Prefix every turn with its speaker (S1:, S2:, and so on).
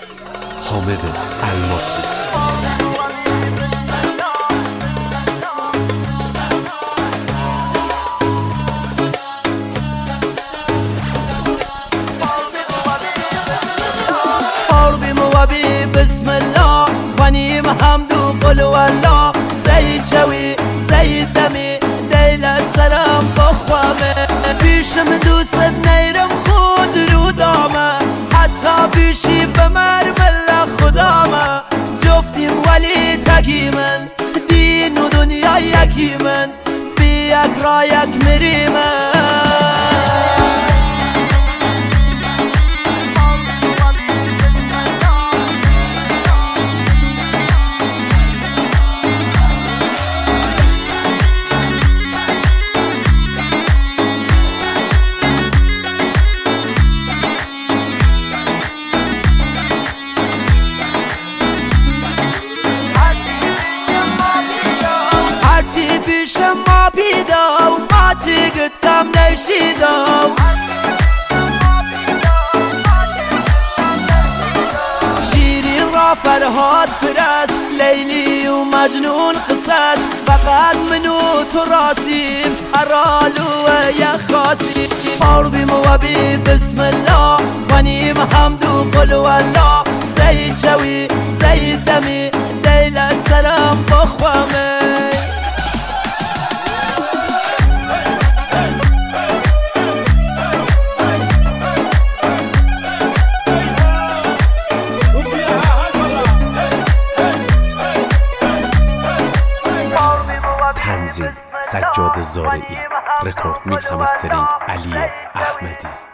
S1: حامد الماسی.
S2: بسم الله ونیم حمد و قل والله سید شوی سید دمی دیل السلام بخوامه پیشم دوست نیرم خود رو دامه حتی پیشی بمر ملا خدامه جفتیم ولی تکی من دین و دنیا یکی من بی یک را یک مریمه هرچی پیشم ما بیدا و ما چی گد کم نشیدا شیرین را فرهاد پرست لیلی و مجنون قصص فقط منو تو راسیم ارالو و یک خاصیم آردیم و بی بسم الله ونیم حمد و قل والله سید شوی سید دمی دیل السلام بخوامه
S1: تنظیم سجاد زارعی، رکورد میکس و مسترینگ علی احمدی.